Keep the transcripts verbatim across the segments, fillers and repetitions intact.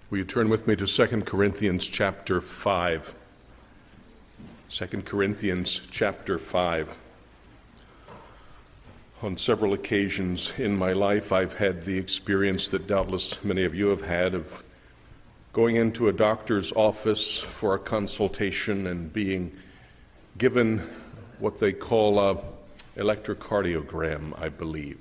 Will you turn with me to Second Corinthians chapter five? Second Corinthians chapter five. On several occasions in my life, I've had the experience that doubtless many of you have had of going into a doctor's office for a consultation and being given what they call a electrocardiogram, I believe.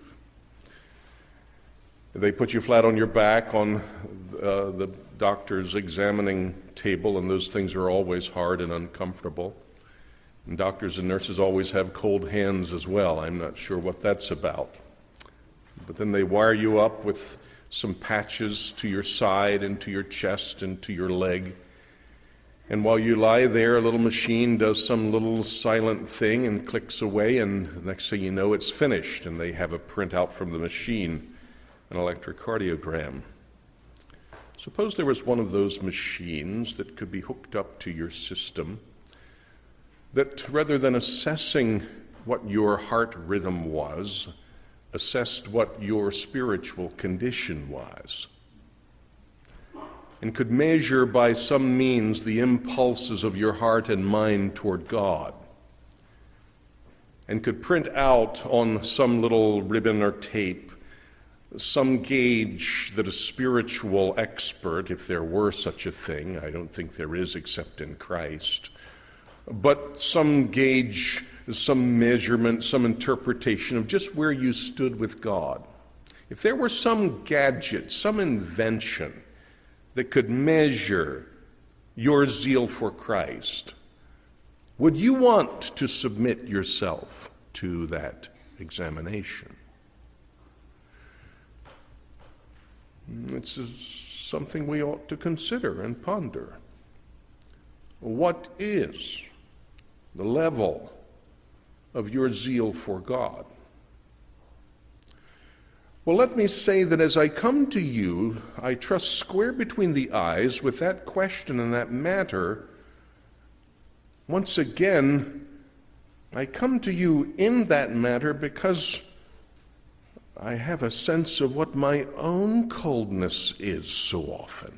They put you flat on your back on uh, the doctor's examining table, and those things are always hard and uncomfortable. And doctors and nurses always have cold hands as well. I'm not sure what that's about. But then they wire you up with some patches to your side and to your chest and to your leg. And while you lie there, a little machine does some little silent thing and clicks away, and the next thing you know, it's finished, and they have a printout from the machine, an electrocardiogram. Suppose there was one of those machines that could be hooked up to your system that, rather than assessing what your heart rhythm was, assessed what your spiritual condition was, and could measure by some means the impulses of your heart and mind toward God, and could print out on some little ribbon or tape some gauge that a spiritual expert, if there were such a thing, I don't think there is except in Christ, but some gauge, some measurement, some interpretation of just where you stood with God. If there were some gadget, some invention that could measure your zeal for Christ, would you want to submit yourself to that examination? It's something we ought to consider and ponder. What is the level of your zeal for God? Well, let me say that as I come to you, I trust square between the eyes with that question and that matter. Once again, I come to you in that matter because I have a sense of what my own coldness is so often.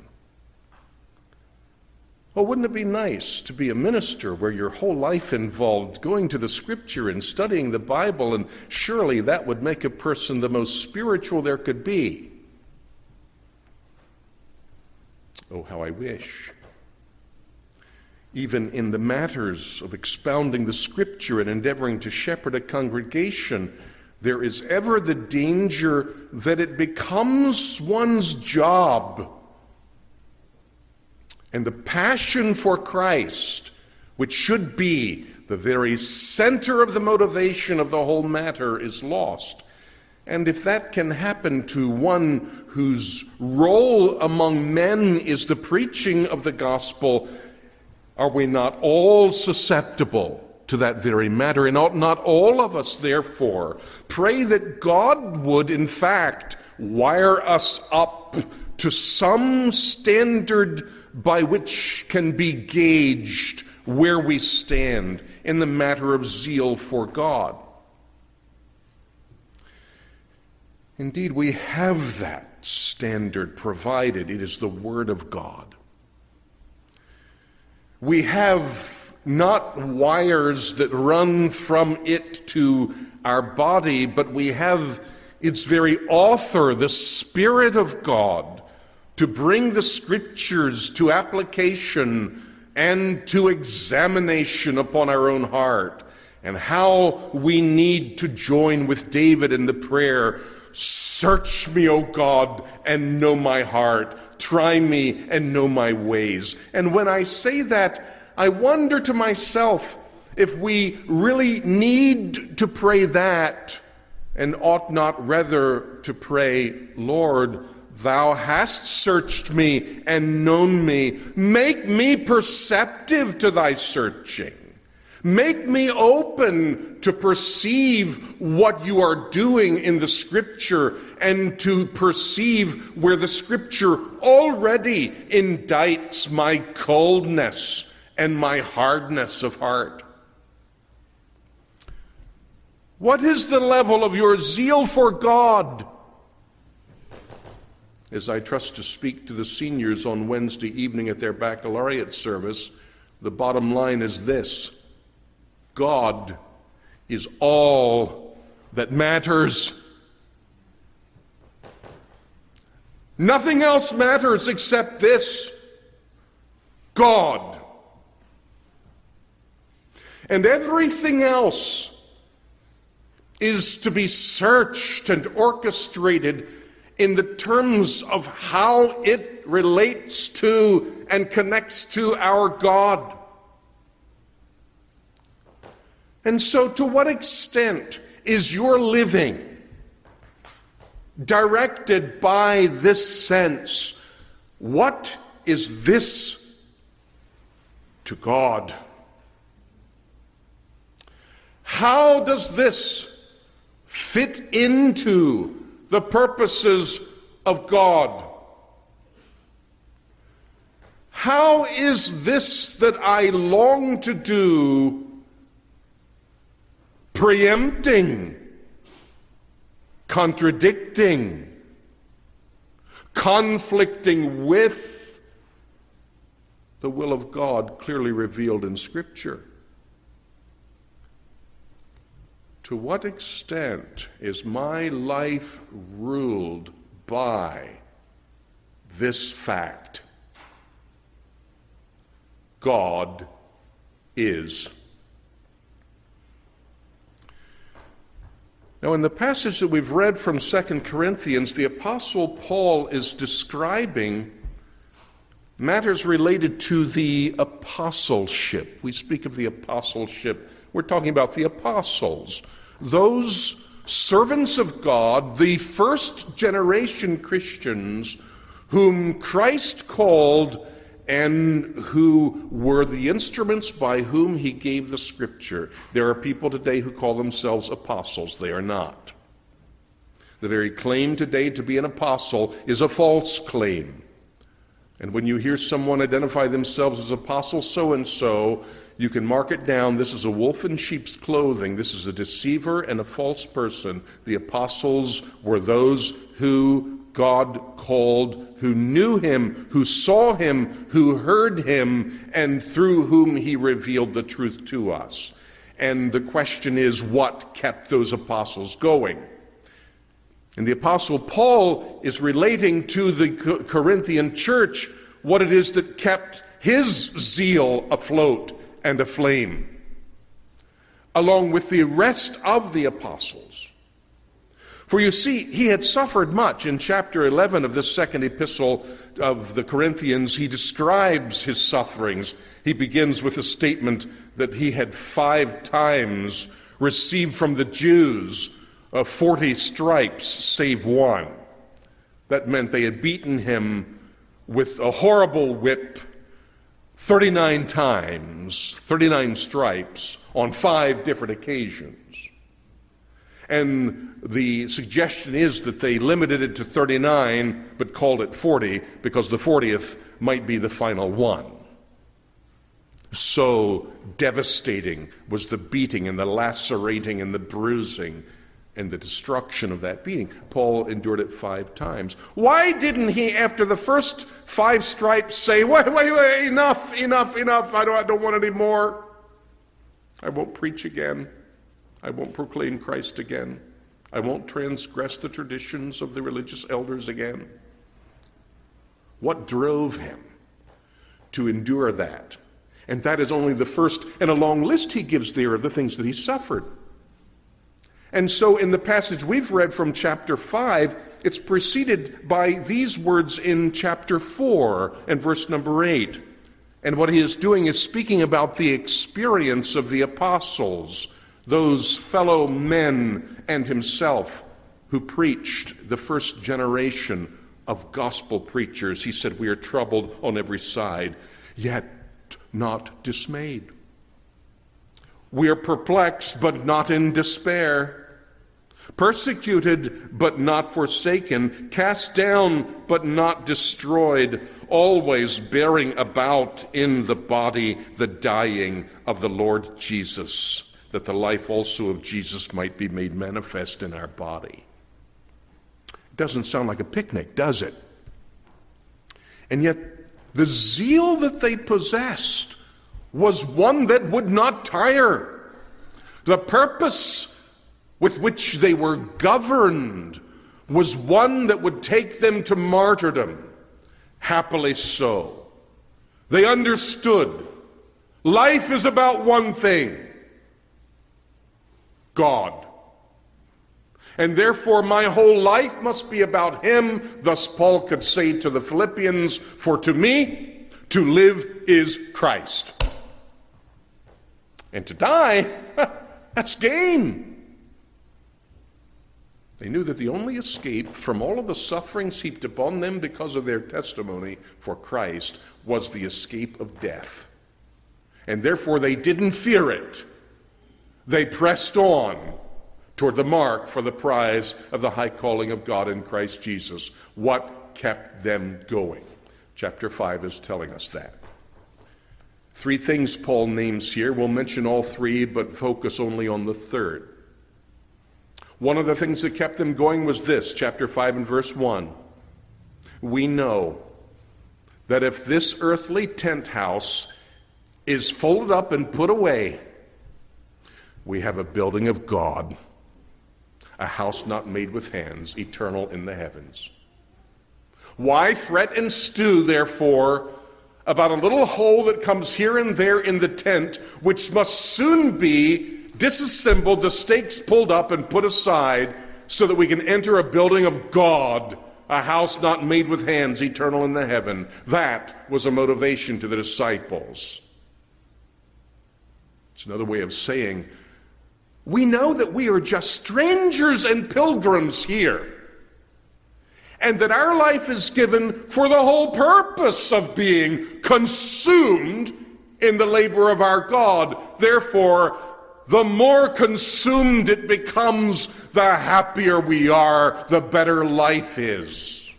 Well, wouldn't it be nice to be a minister where your whole life involved going to the Scripture and studying the Bible, and surely that would make a person the most spiritual there could be? Oh, how I wish. Even in the matters of expounding the Scripture and endeavoring to shepherd a congregation, there is ever the danger that it becomes one's job, and the passion for Christ, which should be the very center of the motivation of the whole matter, is lost. And if that can happen to one whose role among men is the preaching of the gospel, are we not all susceptible to that very matter? And ought not all of us, therefore, pray that God would, in fact, wire us up to some standard by which can be gauged where we stand in the matter of zeal for God? Indeed, we have that standard provided. It is the Word of God. We have not wires that run from it to our body, but we have its very author, the Spirit of God, to bring the Scriptures to application and to examination upon our own heart. And how we need to join with David in the prayer, "Search me, O God, and know my heart. Try me and know my ways." And when I say that, I wonder to myself if we really need to pray that, and ought not rather to pray, "Lord, Thou hast searched me and known me. Make me perceptive to Thy searching. Make me open to perceive what You are doing in the Scripture, and to perceive where the Scripture already indicts my coldness and my hardness of heart." What is the level of your zeal for God? As I trust to speak to the seniors on Wednesday evening at their baccalaureate service, the bottom line is this: God is all that matters. Nothing else matters except this: God. And everything else is to be searched and orchestrated in the terms of how it relates to and connects to our God. And so, to what extent is your living directed by this sense? What is this to God? How does this fit into the purposes of God? How is this that I long to do preempting, contradicting, conflicting with the will of God clearly revealed in Scripture? To what extent is my life ruled by this fact? God is. Now, in the passage that we've read from Second Corinthians, the Apostle Paul is describing matters related to the apostleship. We speak of the apostleship. We're talking about the apostles, those servants of God, the first generation Christians whom Christ called and who were the instruments by whom he gave the Scripture. There are people today who call themselves apostles. They are not. The very claim today to be an apostle is a false claim. And when you hear someone identify themselves as apostle so-and-so, you can mark it down. This is a wolf in sheep's clothing. This is a deceiver and a false person. The apostles were those who God called, who knew him, who saw him, who heard him, and through whom he revealed the truth to us. And the question is, what kept those apostles going? And the Apostle Paul is relating to the Corinthian church what it is that kept his zeal afloat and aflame, along with the rest of the apostles. For you see, he had suffered much. In chapter eleven of this second epistle of the Corinthians, he describes his sufferings. He begins with a statement that he had five times received from the Jews uh, forty stripes, save one. That meant they had beaten him with a horrible whip thirty-nine times, thirty-nine stripes on five different occasions. And the suggestion is that they limited it to thirty-nine, but called it forty, because the fortieth might be the final one. So devastating was the beating and the lacerating and the bruising and the destruction of that beating. Paul endured it five times. Why didn't he, after the first five stripes, say, wait, wait, wait, enough, enough, enough, I don't, I don't want any more. I won't preach again. I won't proclaim Christ again. I won't transgress the traditions of the religious elders again. What drove him to endure that? And that is only the first in a long list he gives there of the things that he suffered. And so in the passage we've read from chapter five, it's preceded by these words in chapter four and verse number eight. And what he is doing is speaking about the experience of the apostles, those fellow men and himself who preached the first generation of gospel preachers. He said, we are troubled on every side, yet not dismayed. We are perplexed, but not in despair. Persecuted, but not forsaken. Cast down, but not destroyed. Always bearing about in the body the dying of the Lord Jesus, that the life also of Jesus might be made manifest in our body. It doesn't sound like a picnic, does it? And yet the zeal that they possessed was one that would not tire. The purpose with which they were governed was one that would take them to martyrdom. Happily so. They understood life is about one thing: God. And therefore my whole life must be about Him. Thus Paul could say to the Philippians, "For to me, to live is Christ. And to die, that's gain." They knew that the only escape from all of the sufferings heaped upon them because of their testimony for Christ was the escape of death. And therefore they didn't fear it. They pressed on toward the mark for the prize of the high calling of God in Christ Jesus. What kept them going? Chapter five is telling us that. Three things Paul names here. We'll mention all three, but focus only on the third. One of the things that kept them going was this, chapter five and verse one. We know that if this earthly tent house is folded up and put away, we have a building of God, a house not made with hands, eternal in the heavens. Why fret and stew, therefore, about a little hole that comes here and there in the tent, which must soon be disassembled, the stakes pulled up and put aside, so that we can enter a building of God, a house not made with hands, eternal in the heaven? That was a motivation to the disciples. It's another way of saying, we know that we are just strangers and pilgrims here, and that our life is given for the whole purpose of being consumed in the labor of our God. Therefore, the more consumed it becomes, the happier we are, the better life is.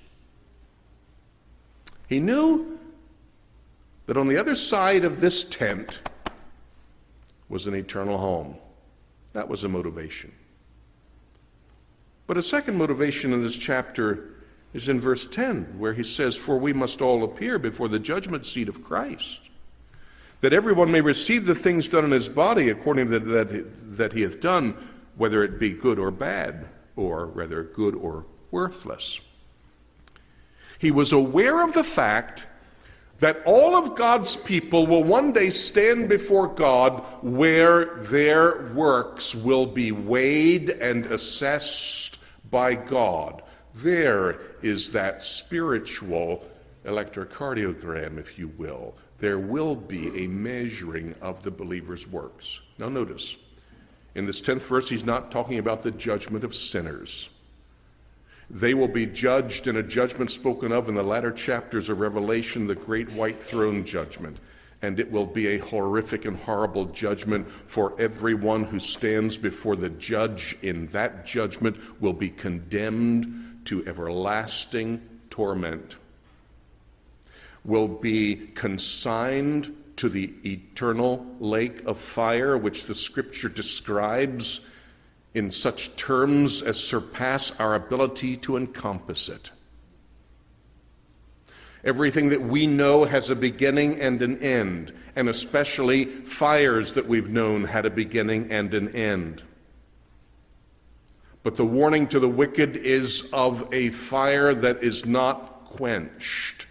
He knew that on the other side of this tent was an eternal home. That was a motivation. But a second motivation in this chapter is in verse ten, where he says, "For we must all appear before the judgment seat of Christ, that everyone may receive the things done in his body according to that, that he hath done, whether it be good or bad, or rather good or worthless." He was aware of the fact that all of God's people will one day stand before God, where their works will be weighed and assessed by God. There is that spiritual electrocardiogram, if you will. There will be a measuring of the believer's works. Now notice, in this tenth verse, he's not talking about the judgment of sinners. They will be judged in a judgment spoken of in the latter chapters of Revelation, the great white throne judgment. And it will be a horrific and horrible judgment, for everyone who stands before the judge in that judgment will be condemned to everlasting torment, will be consigned to the eternal lake of fire, which the Scripture describes in such terms as surpass our ability to encompass it. Everything that we know has a beginning and an end, and especially fires that we've known had a beginning and an end. But the warning to the wicked is of a fire that is not quenched,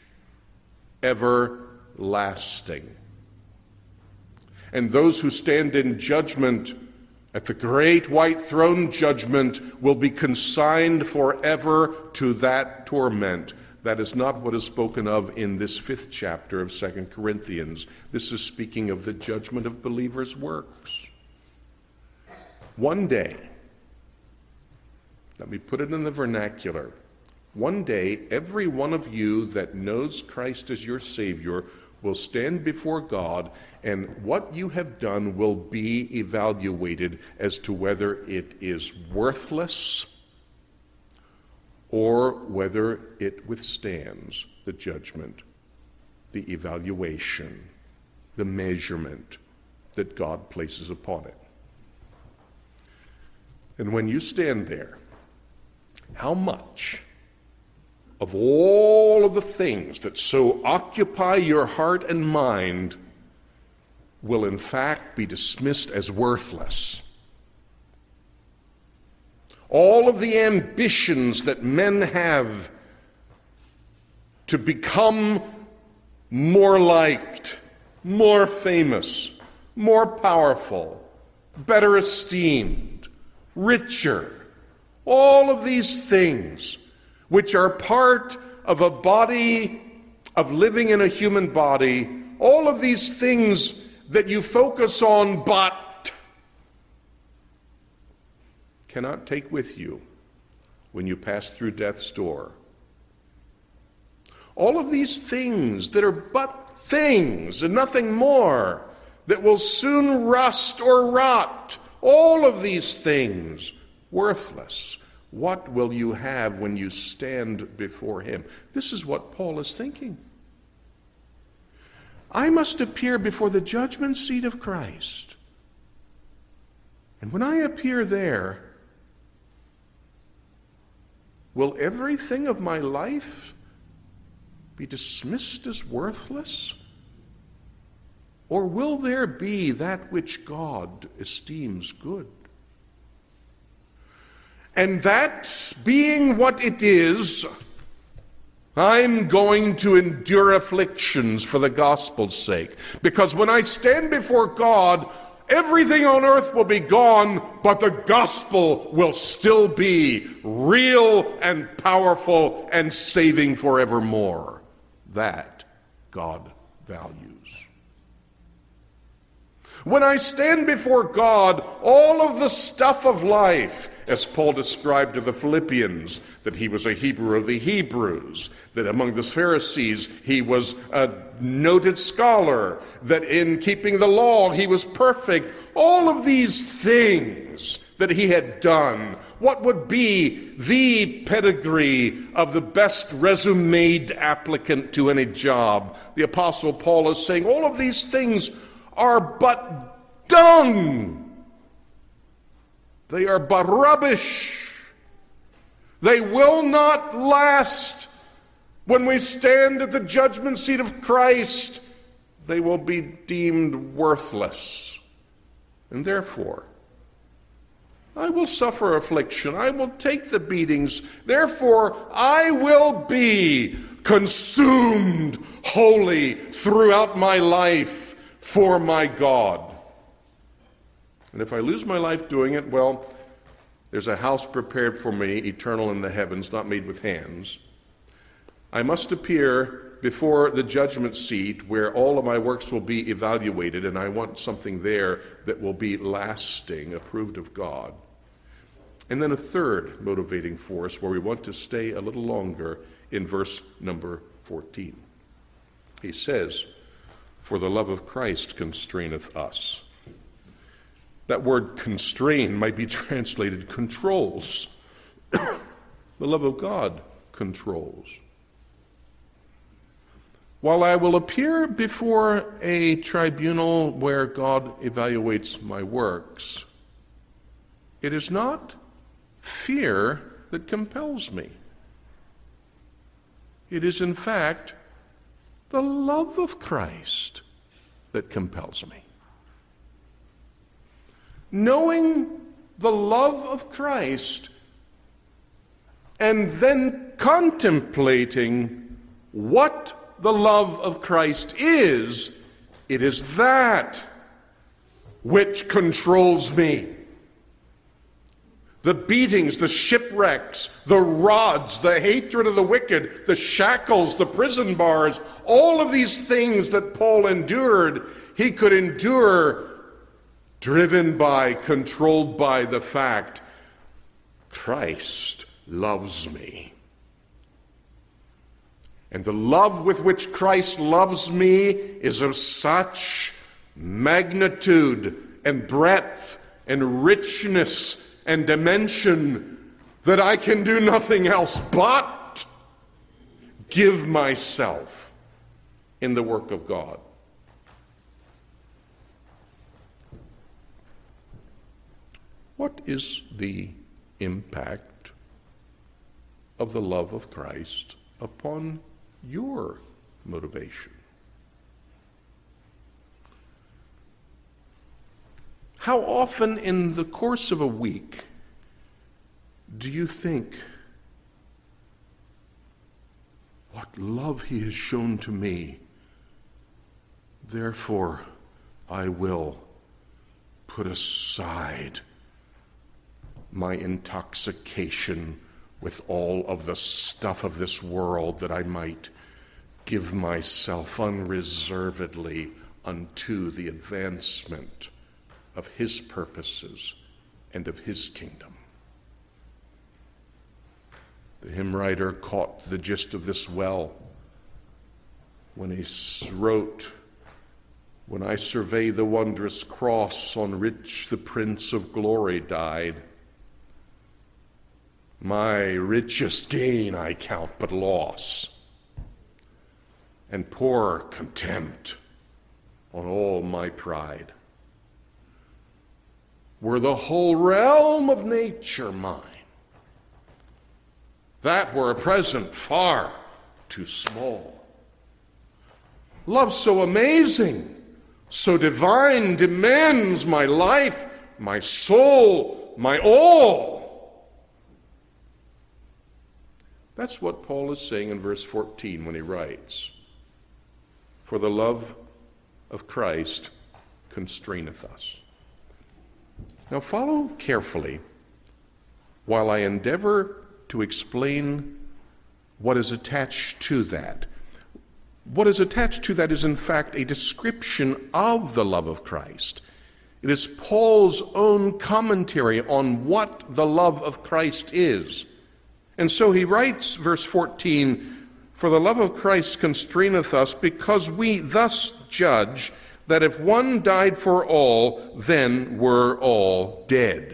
everlasting. And those who stand in judgment at the great white throne judgment will be consigned forever to that torment. That is not what is spoken of in this fifth chapter of Second Corinthians. This is speaking of the judgment of believers' works. One day, let me put it in the vernacular, one day every one of you that knows Christ as your Savior will stand before God, and what you have done will be evaluated as to whether it is worthless or whether it withstands the judgment, the evaluation, the measurement that God places upon it. And when you stand there, how much of all of the things that so occupy your heart and mind will in fact be dismissed as worthless. All of the ambitions that men have to become more liked, more famous, more powerful, better esteemed, richer, all of these things which are part of a body, of living in a human body, all of these things that you focus on but cannot take with you when you pass through death's door. All of these things that are but things and nothing more, that will soon rust or rot, all of these things worthless. What will you have when you stand before him? This is what Paul is thinking. I must appear before the judgment seat of Christ. And when I appear there, will everything of my life be dismissed as worthless? Or will there be that which God esteems good? And that being what it is, I'm going to endure afflictions for the gospel's sake. Because when I stand before God, everything on earth will be gone, but the gospel will still be real and powerful and saving forevermore. That God values. When I stand before God, all of the stuff of life, as Paul described to the Philippians, that he was a Hebrew of the Hebrews, that among the Pharisees he was a noted scholar, that in keeping the law he was perfect, all of these things that he had done, what would be the pedigree of the best resumed applicant to any job? The Apostle Paul is saying all of these things are but dung. They are but rubbish. They will not last. When we stand at the judgment seat of Christ, they will be deemed worthless. And therefore, I will suffer affliction. I will take the beatings. Therefore, I will be consumed wholly throughout my life for my God. And if I lose my life doing it, well, there's a house prepared for me, eternal in the heavens, not made with hands. I must appear before the judgment seat where all of my works will be evaluated, and I want something there that will be lasting, approved of God. And then a third motivating force where we want to stay a little longer in verse number fourteen. He says, "For the love of Christ constraineth us." That word constrain might be translated controls. The love of God controls. While I will appear before a tribunal where God evaluates my works, it is not fear that compels me. It is, in fact, the love of Christ that compels me. Knowing the love of Christ and then contemplating what the love of Christ is, it is that which controls me. The beatings, the shipwrecks, the rods, the hatred of the wicked, the shackles, the prison bars, all of these things that Paul endured, he could endure driven by, controlled by the fact, Christ loves me. And the love with which Christ loves me is of such magnitude and breadth and richness and dimension that I can do nothing else but give myself in the work of God. What is the impact of the love of Christ upon your motivation? How often in the course of a week do you think, what love he has shown to me, therefore I will put aside my intoxication with all of the stuff of this world, that I might give myself unreservedly unto the advancement of his purposes and of his kingdom. The hymn writer caught the gist of this well when he wrote, "When I survey the wondrous cross on which the Prince of Glory died, my richest gain I count but loss, and pour contempt on all my pride. Were the whole realm of nature mine, that were a present far too small. Love so amazing, so divine, demands my life, my soul, my all." That's what Paul is saying in verse fourteen when he writes, "For the love of Christ constraineth us." Now follow carefully while I endeavor to explain what is attached to that. What is attached to that is, in fact, a description of the love of Christ. It is Paul's own commentary on what the love of Christ is. And so he writes, verse fourteen, "For the love of Christ constraineth us, because we thus judge that if one died for all, then were all dead."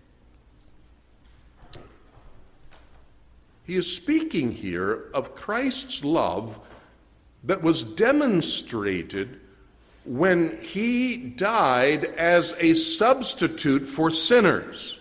He is speaking here of Christ's love that was demonstrated when he died as a substitute for sinners.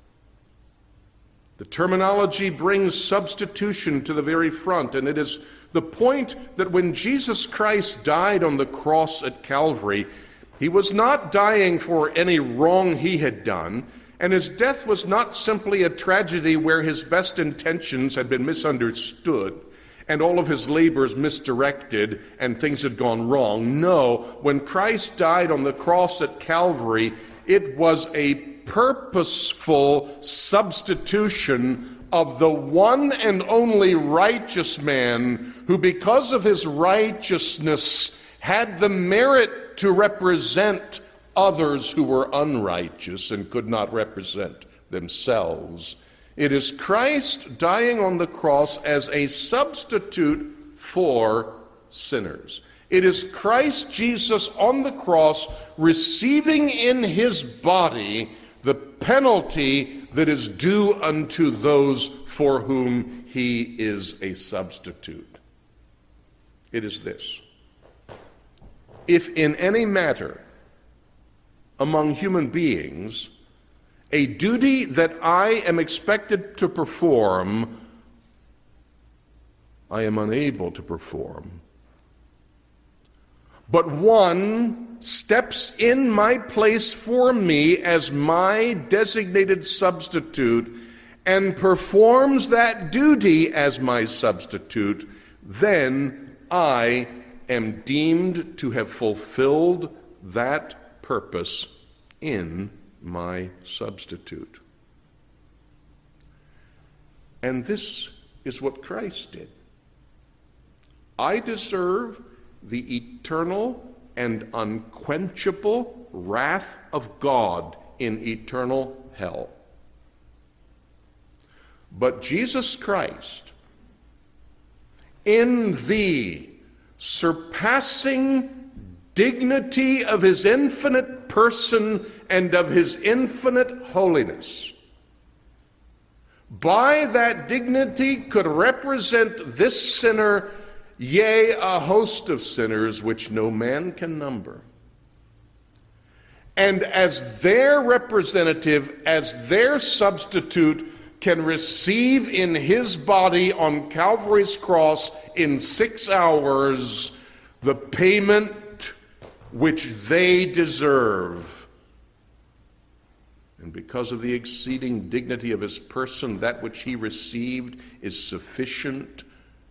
The terminology brings substitution to the very front, and it is the point that when Jesus Christ died on the cross at Calvary, he was not dying for any wrong he had done, and his death was not simply a tragedy where his best intentions had been misunderstood and all of his labors misdirected and things had gone wrong. No, when Christ died on the cross at Calvary, it was a purposeful substitution of the one and only righteous man who, because of his righteousness, had the merit to represent others who were unrighteous and could not represent themselves. It is Christ dying on the cross as a substitute for sinners. It is Christ Jesus on the cross receiving in his body the penalty that is due unto those for whom he is a substitute. It is this: if in any matter among human beings a duty that I am expected to perform, I am unable to perform, but one steps in my place for me as my designated substitute and performs that duty as my substitute, then I am deemed to have fulfilled that purpose in my substitute. And this is what Christ did. I deserve the eternal and unquenchable wrath of God in eternal hell. But Jesus Christ, in the surpassing dignity of his infinite person and of his infinite holiness, by that dignity could represent this sinner, yea, a host of sinners which no man can number. And as their representative, as their substitute, can receive in his body on Calvary's cross in six hours the payment which they deserve. And because of the exceeding dignity of his person, that which he received is sufficient,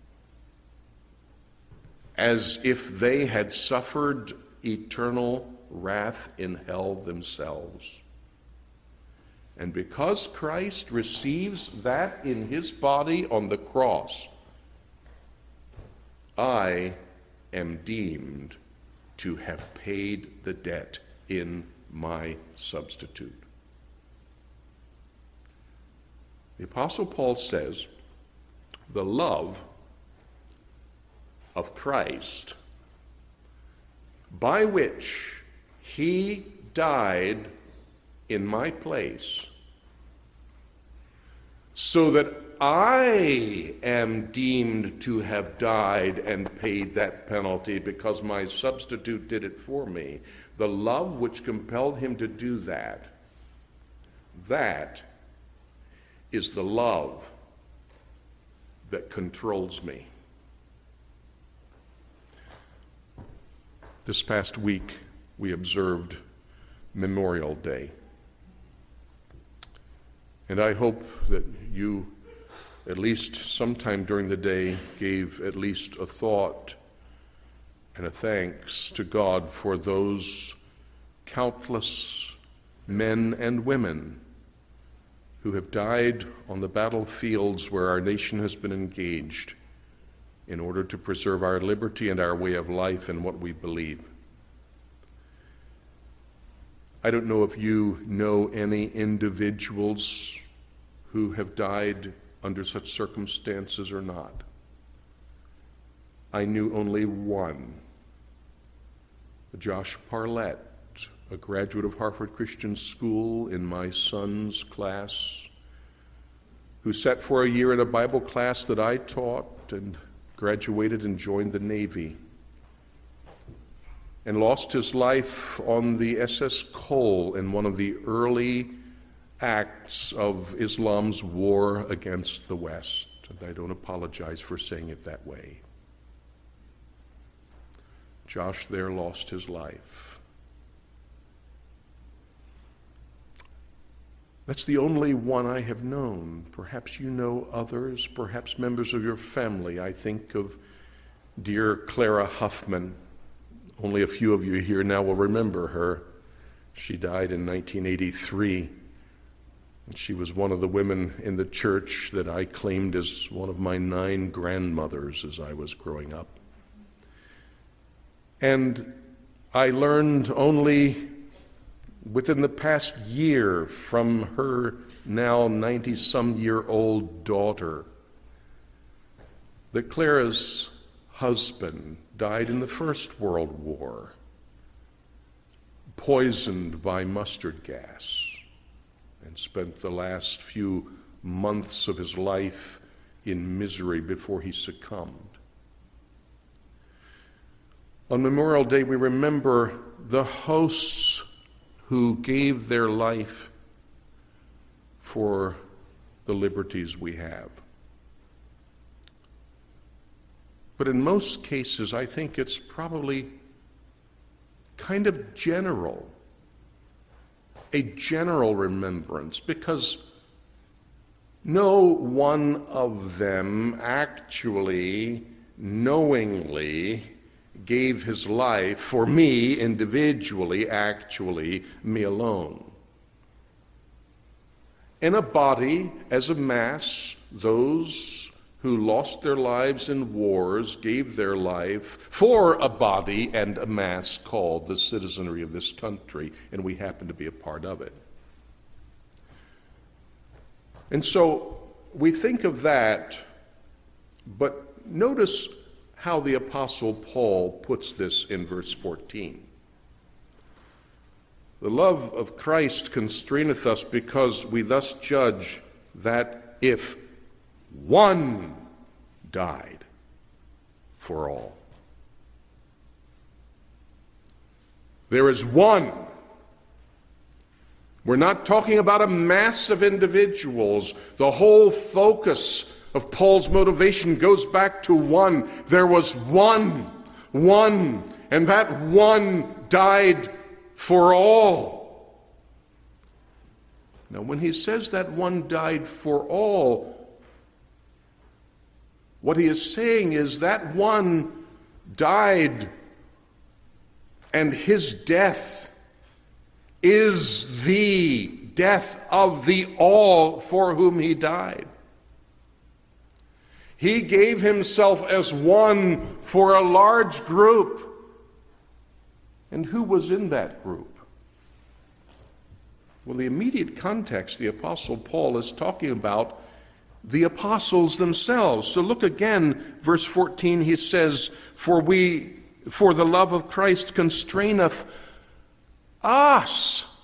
as if they had suffered eternal wrath in hell themselves. And because Christ receives that in his body on the cross, I am deemed to have paid the debt in my substitute. The Apostle Paul says, the love of Christ, by which he died in my place, so that I am deemed to have died and paid that penalty because my substitute did it for me. The love which compelled him to do that, that is the love that controls me. This past week, we observed Memorial Day. And I hope that you, at least sometime during the day, gave at least a thought and a thanks to God for those countless men and women who have died on the battlefields where our nation has been engaged in order to preserve our liberty and our way of life and what we believe. I don't know if you know any individuals who have died under such circumstances or not. I knew only one, Josh Parlett, a graduate of Harvard Christian School in my son's class, who sat for a year in a Bible class that I taught and graduated and joined the Navy, and lost his life on the S S Cole in one of the early acts of Islam's war against the West. And I don't apologize for saying it that way. Josh there lost his life. That's the only one I have known. Perhaps you know others, perhaps members of your family. I think of dear Clara Huffman. Only a few of you here now will remember her. She died in nineteen eighty-three. And she was one of the women in the church that I claimed as one of my nine grandmothers as I was growing up. And I learned only within the past year from her now ninety-some-year-old daughter that Clara's husband died in the First World War, poisoned by mustard gas, and spent the last few months of his life in misery before he succumbed. On Memorial Day, we remember the hosts who gave their life for the liberties we have. But in most cases, I think it's probably kind of general, a general remembrance, because no one of them actually, knowingly, gave his life for me individually, actually, me alone. In a body, as a mass, those who lost their lives in wars gave their life for a body and a mass called the citizenry of this country, and we happen to be a part of it. And so we think of that, but notice how the Apostle Paul puts this in verse fourteen. The love of Christ constraineth us, because we thus judge that if one died for all, there is one We're not talking about a mass of individuals. The whole focus of Paul's motivation goes back to one. There was one, one, and that one died for all. Now, when he says that one died for all, what he is saying is that one died, and his death is the death of the all for whom he died. He gave himself as one for a large group. And who was in that group? Well, the immediate context, the Apostle Paul is talking about the apostles themselves. So look again, verse fourteen, he says, For we, for the love of Christ constraineth us.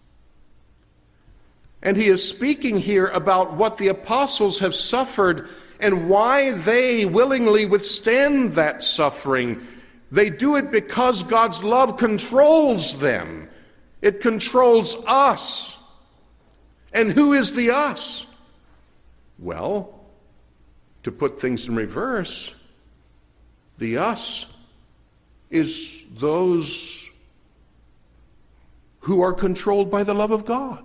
And he is speaking here about what the apostles have suffered and why they willingly withstand that suffering. They do it because God's love controls them. It controls us. And who is the us? Well, to put things in reverse, the us is those who are controlled by the love of God.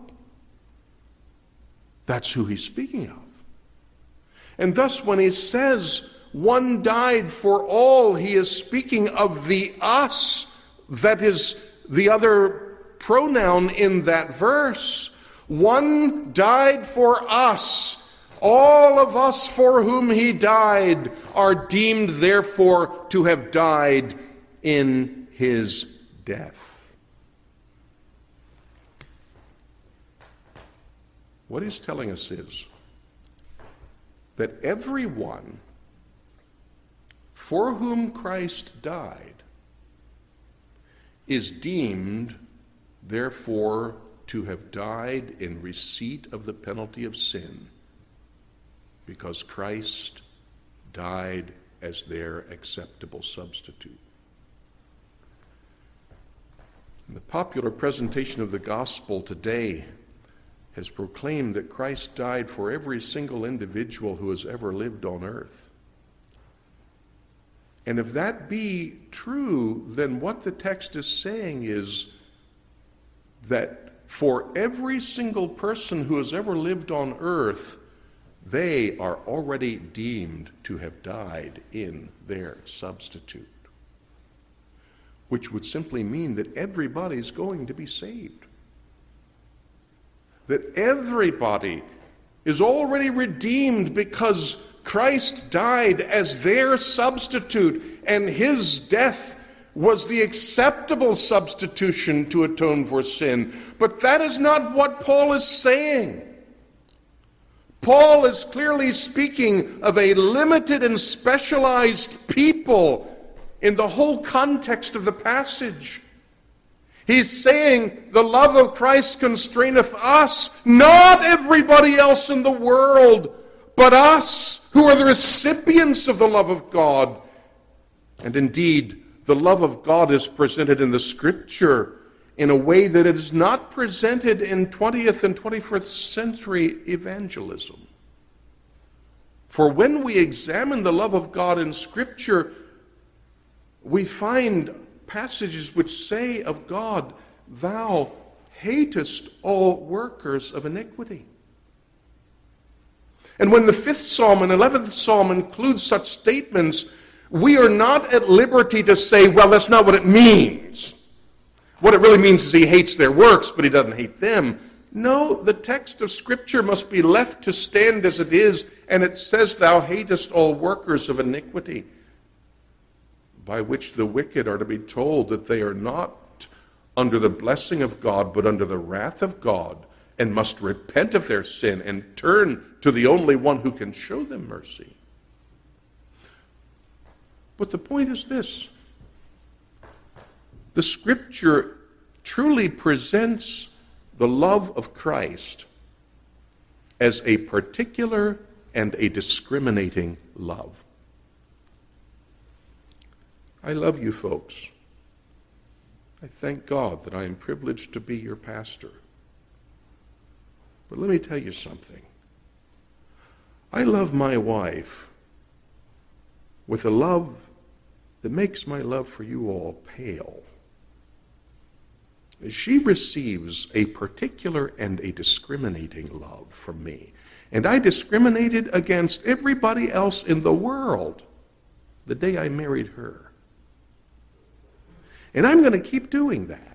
That's who he's speaking of. And thus, when he says one died for all, he is speaking of the us. That is the other pronoun in that verse. One died for us. All of us for whom he died are deemed, therefore, to have died in his death. What he's telling us is that everyone for whom Christ died is deemed, therefore, to have died in receipt of the penalty of sin, because Christ died as their acceptable substitute. And the popular presentation of the gospel today has proclaimed that Christ died for every single individual who has ever lived on earth. And if that be true, then what the text is saying is that for every single person who has ever lived on earth, they are already deemed to have died in their substitute. Which would simply mean that everybody's going to be saved. That everybody is already redeemed because Christ died as their substitute, and his death was the acceptable substitution to atone for sin. But that is not what Paul is saying. Paul is clearly speaking of a limited and specialized people in the whole context of the passage. He's saying the love of Christ constraineth us, not everybody else in the world, but us who are the recipients of the love of God. And indeed, the love of God is presented in the Scripture in a way that it is not presented in twentieth and twenty-first century evangelism. For when we examine the love of God in Scripture, we find passages which say of God, "Thou hatest all workers of iniquity." And when the fifth psalm and eleventh psalm include such statements, we are not at liberty to say, well, that's not what it means. What it really means is he hates their works, but he doesn't hate them. No, the text of Scripture must be left to stand as it is, and it says, "Thou hatest all workers of iniquity," by which the wicked are to be told that they are not under the blessing of God, but under the wrath of God, and must repent of their sin and turn to the only one who can show them mercy. But the point is this: the Scripture truly presents the love of Christ as a particular and a discriminating love. I love you folks. I thank God that I am privileged to be your pastor. But let me tell you something. I love my wife with a love that makes my love for you all pale. She receives a particular and a discriminating love from me. And I discriminated against everybody else in the world the day I married her. And I'm going to keep doing that.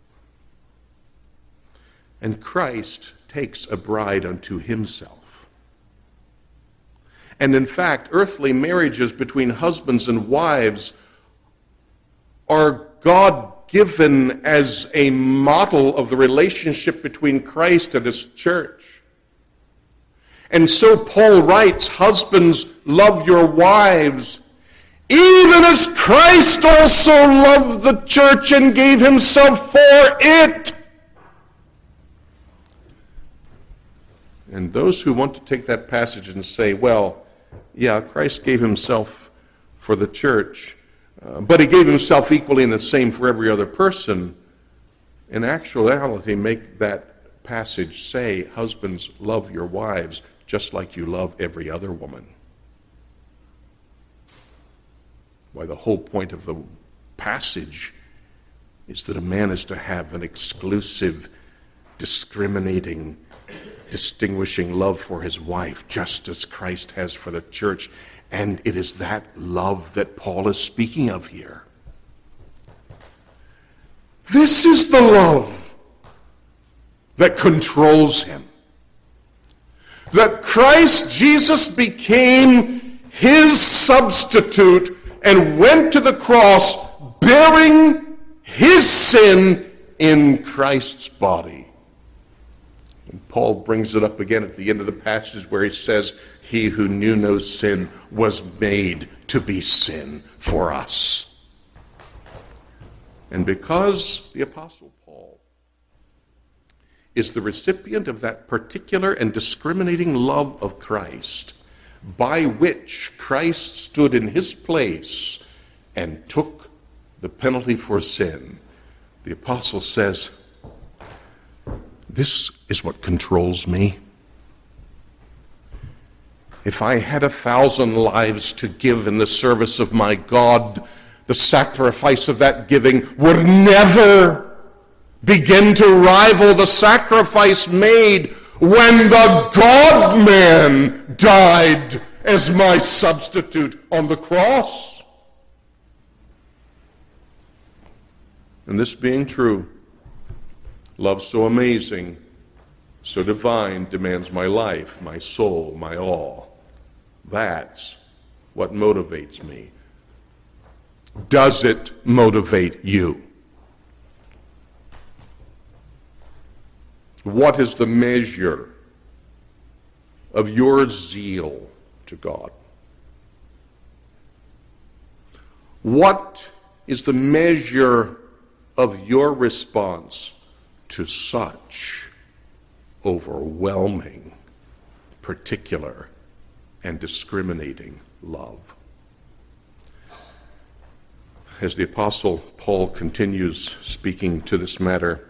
And Christ takes a bride unto himself. And in fact, earthly marriages between husbands and wives are God-given as a model of the relationship between Christ and his church. And so Paul writes, husbands, love your wives, even as Christ also loved the church and gave himself for it. And those who want to take that passage and say, well, yeah, Christ gave himself for the church, uh, but he gave himself equally and the same for every other person, in actuality make that passage say, husbands, love your wives just like you love every other woman. Why, the whole point of the passage is that a man is to have an exclusive, discriminating, distinguishing love for his wife, just as Christ has for the church. And it is that love that Paul is speaking of here. This is the love that controls him. That Christ Jesus became his substitute and went to the cross bearing his sin in Christ's body. And Paul brings it up again at the end of the passage where he says, he who knew no sin was made to be sin for us. And because the Apostle Paul is the recipient of that particular and discriminating love of Christ, by which Christ stood in his place and took the penalty for sin, the apostle says, this is what controls me. If I had a thousand lives to give in the service of my God, the sacrifice of that giving would never begin to rival the sacrifice made when the God-man died as my substitute on the cross. And this being true, love so amazing, so divine, demands my life, my soul, my all. That's what motivates me. Does it motivate you? What is the measure of your zeal to God? What is the measure of your response to such overwhelming, particular, and discriminating love? As the Apostle Paul continues speaking to this matter,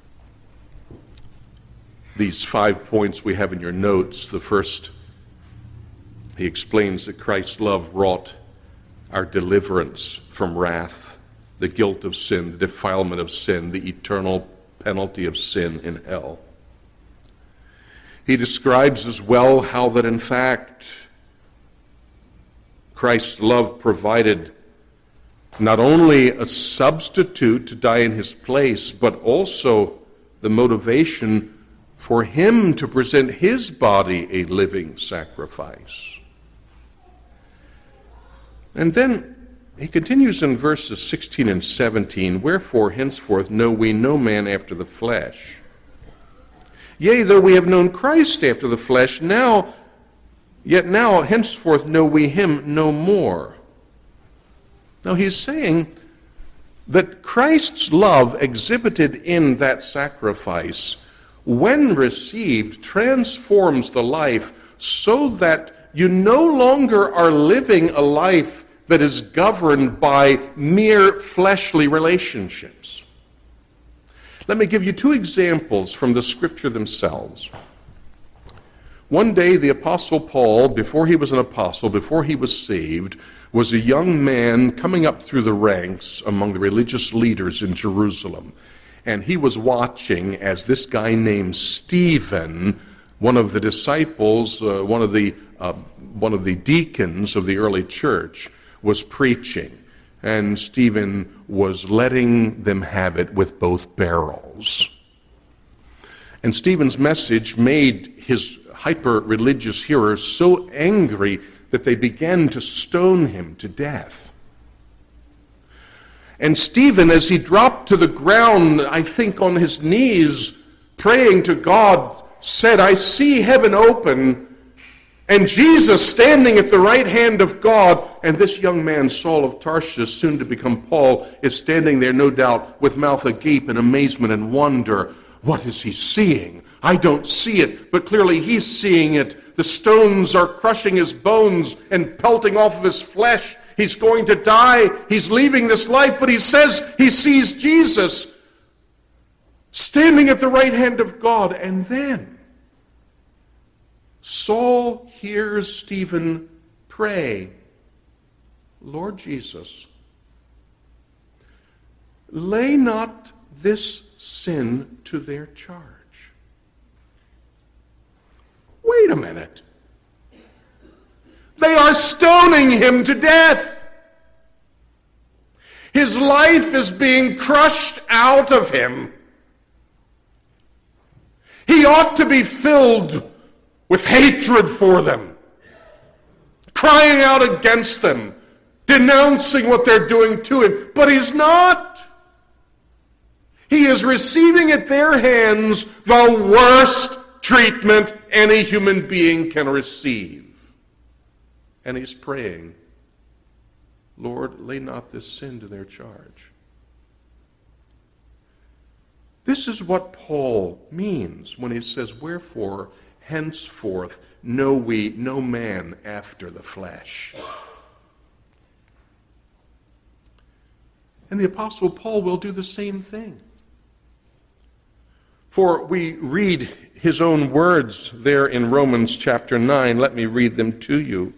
these five points we have in your notes. The first, he explains that Christ's love wrought our deliverance from wrath, the guilt of sin, the defilement of sin, the eternal penalty of sin in hell. He describes as well how that in fact Christ's love provided not only a substitute to die in his place, but also the motivation for him to present his body a living sacrifice. And then he continues in verses sixteen and seventeen, wherefore henceforth know we no man after the flesh. Yea, though we have known Christ after the flesh, now, yet now henceforth know we him no more. Now he's saying that Christ's love exhibited in that sacrifice, when received, transforms the life so that you no longer are living a life that is governed by mere fleshly relationships. Let me give you two examples from the Scripture themselves. One day, the Apostle Paul, before he was an apostle, before he was saved, was a young man coming up through the ranks among the religious leaders in Jerusalem. And he was watching as this guy named Stephen, one of the disciples, uh, one of the uh, one of the deacons of the early church, was preaching. And Stephen was letting them have it with both barrels. And Stephen's message made his hyper-religious hearers so angry that they began to stone him to death. And Stephen, as he dropped to the ground, I think on his knees, praying to God, said, "I see heaven open, and Jesus standing at the right hand of God, and this young man, Saul of Tarsus, soon to become Paul, is standing there, no doubt, with mouth agape in amazement and wonder. What is he seeing? I don't see it, but clearly he's seeing it. The stones are crushing his bones and pelting off of his flesh. He's going to die. He's leaving this life, but he says he sees Jesus standing at the right hand of God. And then Saul hears Stephen pray, "Lord Jesus, lay not this sin to their charge." Wait a minute. They are stoning him to death. His life is being crushed out of him. He ought to be filled with hatred for them, crying out against them, denouncing what they're doing to him. But he's not. He is receiving at their hands the worst treatment any human being can receive. And he's praying, "Lord, lay not this sin to their charge." This is what Paul means when he says, "Wherefore, henceforth, know we no man after the flesh." And the Apostle Paul will do the same thing. For we read his own words there in Romans chapter nine. Let me read them to you.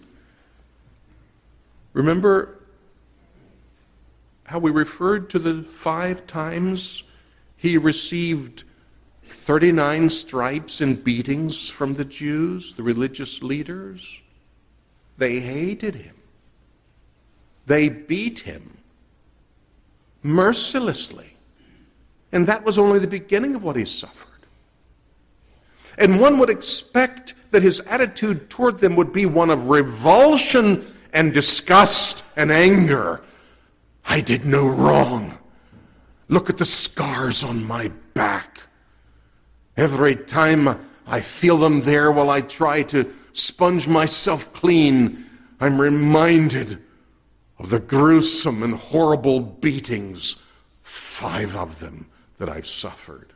Remember how we referred to the five times he received thirty-nine stripes and beatings from the Jews, the religious leaders? They hated him. They beat him mercilessly. And that was only the beginning of what he suffered. And one would expect that his attitude toward them would be one of revulsion and disgust and anger. I did no wrong. Look at the scars on my back. Every time I feel them there while I try to sponge myself clean, I'm reminded of the gruesome and horrible beatings, five of them, that I've suffered.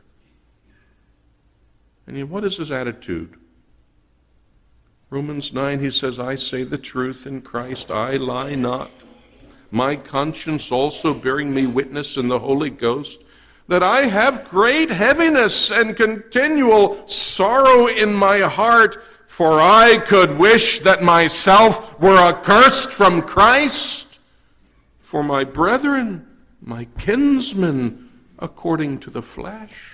And yet, what is his attitude? Romans nine, he says, "I say the truth in Christ, I lie not. My conscience also bearing me witness in the Holy Ghost, that I have great heaviness and continual sorrow in my heart, for I could wish that myself were accursed from Christ for my brethren, my kinsmen, according to the flesh.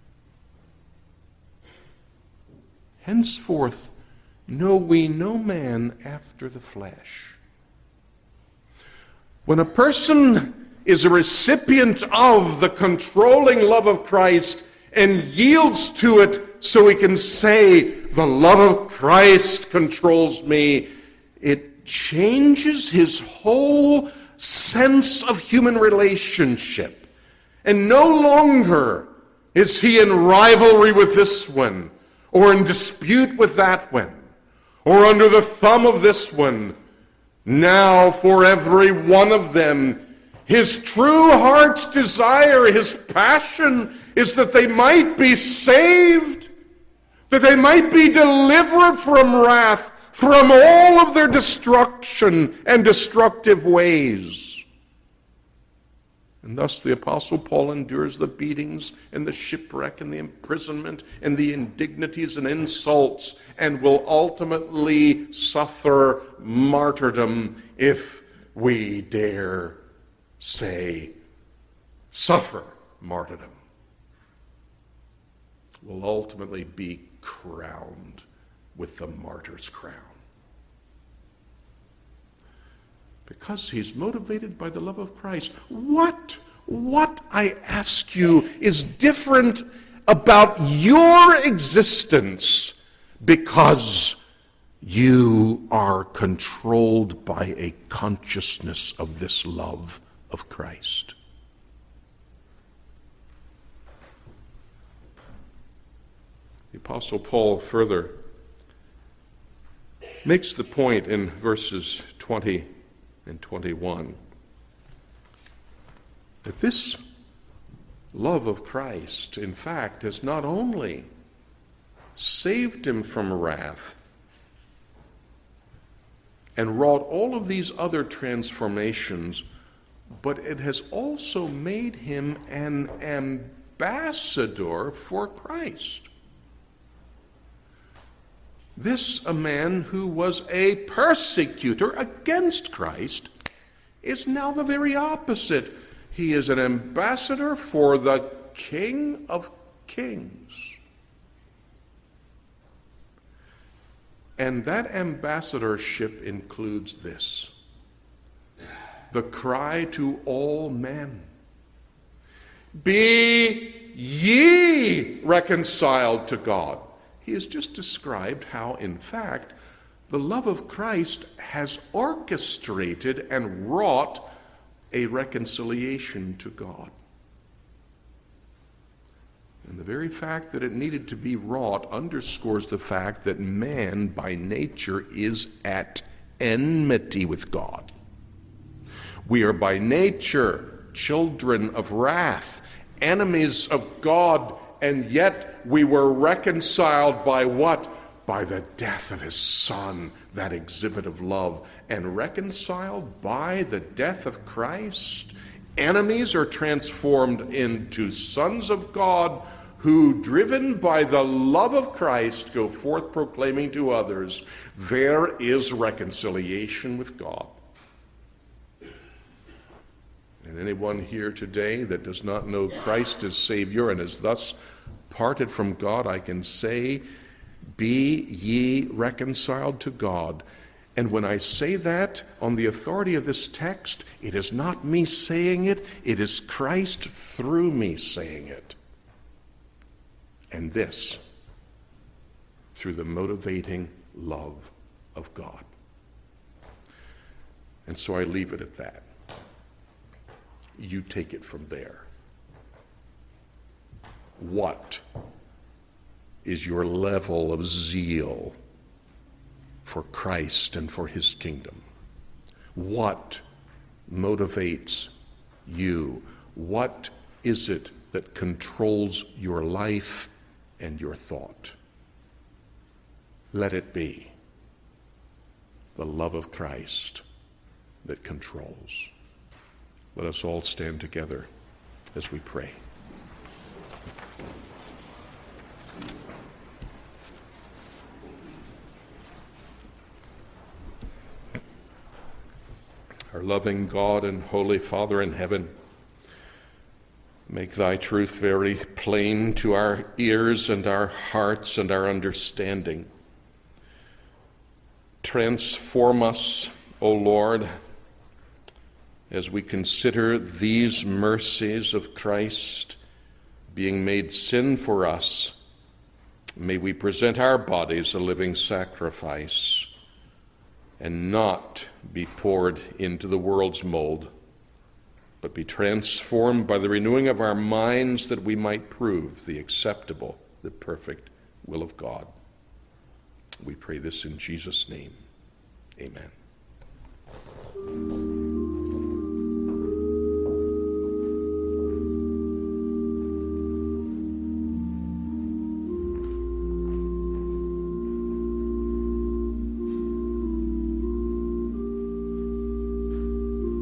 Henceforth know we no man after the flesh." When a person is a recipient of the controlling love of Christ and yields to it so he can say, "The love of Christ controls me," it changes his whole sense of human relationship. And no longer is he in rivalry with this one, or in dispute with that one, or under the thumb of this one. Now for every one of them, his true heart's desire, his passion, is that they might be saved, that they might be delivered from wrath, from all of their destruction and destructive ways. And thus the Apostle Paul endures the beatings and the shipwreck and the imprisonment and the indignities and insults, and will ultimately suffer martyrdom, if we dare say suffer martyrdom. Will ultimately be crowned with the martyr's crown. Because he's motivated by the love of Christ. What, what, I ask you, is different about your existence because you are controlled by a consciousness of this love of Christ? The Apostle Paul further makes the point in verses twenty and twenty-one that this love of Christ, in fact, has not only saved him from wrath and wrought all of these other transformations, but it has also made him an ambassador for Christ. This, a man who was a persecutor against Christ, is now the very opposite. He is an ambassador for the King of Kings. And that ambassadorship includes this: the cry to all men, be ye reconciled to God. He has just described how, in fact, the love of Christ has orchestrated and wrought a reconciliation to God. And the very fact that it needed to be wrought underscores the fact that man, by nature, is at enmity with God. We are by nature children of wrath, enemies of God, and yet we were reconciled by what? By the death of his Son, that exhibit of love. And reconciled by the death of Christ, enemies are transformed into sons of God, who, driven by the love of Christ, go forth proclaiming to others, there is reconciliation with God. And anyone here today that does not know Christ as Savior and is thus parted from God, I can say, be ye reconciled to God. And when I say that on the authority of this text, it is not me saying it, it is Christ through me saying it. And this, through the motivating love of God. And so I leave it at that. You take it from there. What is your level of zeal for Christ and for his kingdom? What motivates you? What is it that controls your life and your thought? Let it be the love of Christ that controls. Let us all stand together as we pray. Our loving God and Holy Father in heaven, make thy truth very plain to our ears and our hearts and our understanding. Transform us, O Lord, as we consider these mercies of Christ being made sin for us. May we present our bodies a living sacrifice and not be poured into the world's mold, but be transformed by the renewing of our minds, that we might prove the acceptable, the perfect will of God. We pray this in Jesus' name.